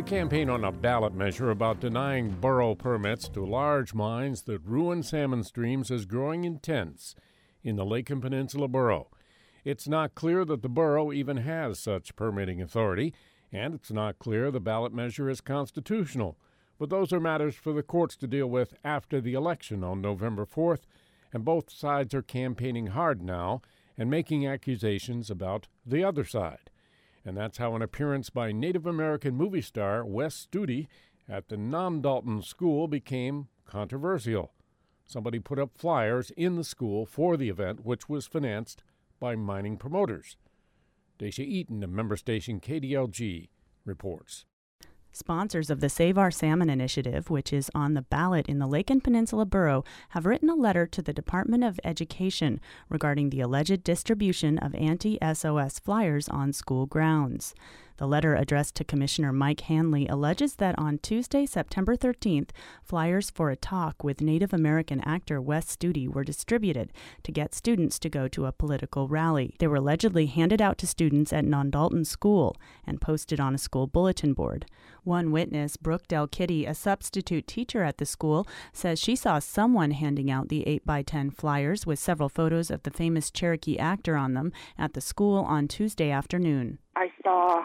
The campaign on a ballot measure about denying borough permits to large mines that ruin salmon streams is growing intense in the Lake and Peninsula Borough. It's not clear that the borough even has such permitting authority, and it's not clear the ballot measure is constitutional. But those are matters for the courts to deal with after the election on November 4th, and both sides are campaigning hard now and making accusations about the other side. And that's how an appearance by Native American movie star Wes Studi at the Non-Dalton School became controversial. Somebody put up flyers in the school for the event, which was financed by mining promoters. Dacia Eaton of member station KDLG reports. Sponsors of the Save Our Salmon initiative, which is on the ballot in the Lake and Peninsula Borough, have written a letter to the Department of Education regarding the alleged distribution of anti-SOS flyers on school grounds. The letter addressed to Commissioner Mike Hanley alleges that on Tuesday, September 13th, flyers for a talk with Native American actor Wes Studi were distributed to get students to go to a political rally. They were allegedly handed out to students at Non-Dalton School and posted on a school bulletin board. One witness, Brooke Del Kitty, a substitute teacher at the school, says she saw someone handing out the 8x10 flyers with several photos of the famous Cherokee actor on them at the school on Tuesday afternoon. I saw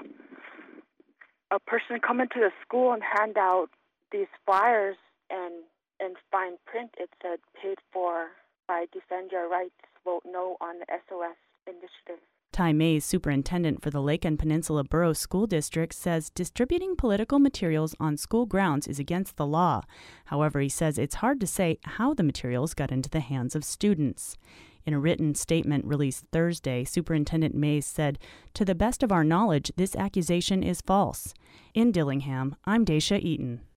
a person come into the school and hand out these flyers, and in fine print it said, "Paid for by Defend Your Rights, vote no on the SOS initiative." Ty Mays, superintendent for the Lake and Peninsula Borough School District, says distributing political materials on school grounds is against the law. However, he says it's hard to say how the materials got into the hands of students. In a written statement released Thursday, Superintendent Mays said, "To the best of our knowledge, this accusation is false." In Dillingham, I'm Dacia Eaton.